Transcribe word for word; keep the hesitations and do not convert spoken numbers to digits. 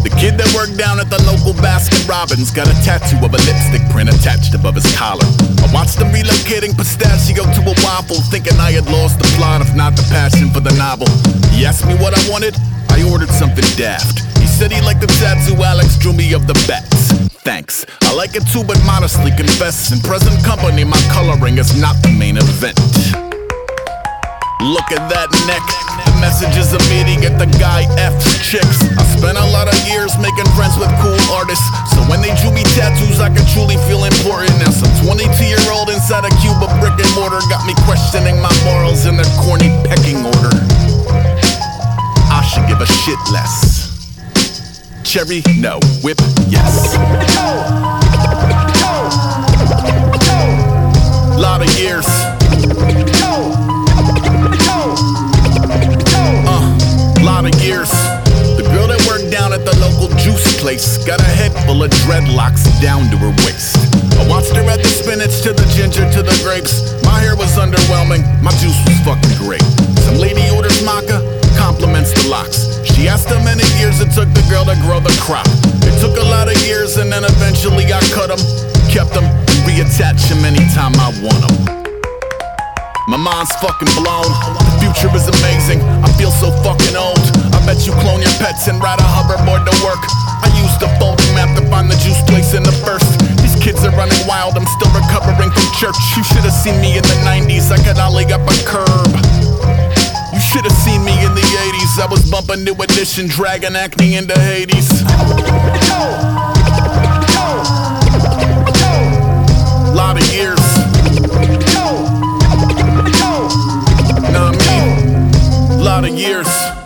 The kid that worked down at the local Baskin Robbins got a tattoo of a lipstick print attached above his collar. I watched him relocating pistachio to a waffle, thinking I had lost the plot, if not the passion for the novel. He asked me what I wanted, I ordered something daft. He said he liked the tattoo Alex drew me of the bats. Thanks, I like it too, but modestly confess, in present company my coloring is not the main event. Look at that neck, the message is a meeting at the guy F's chicks. I spent a lot of years making friends with cool artists, so when they drew me tattoos I could truly feel important. Now some twenty-two year old inside a cube of brick and mortar got me questioning my morals in their corny pecking order. I should give a shit less. Cherry, no. Whip, yes. Lot of years. Lot of years. The girl that worked down at the local juice place got a head full of dreadlocks down to her waist. I watched her at the spinach to the ginger to the grapes. My hair was underwhelming, my juice was fucking great. Some lady orders maca, compliments the locks. She asked how many years it took the girl to grow the crop. It took a lot of years and then eventually I cut them, kept them, and reattached them anytime I want them. My mind's fucking blown, the future is amazing, I feel so fucking old. I bet you clone your pets and ride a hoverboard to work. I used the folding map to find the juice place in the first. These kids are running wild, I'm still recovering from church. You should've seen me in the nineties, I could ollie up a curb. You should've seen me in the eighties, I was bumping New Edition, dragging acne into Hades. Lot of years. Know what I mean? Lot of years.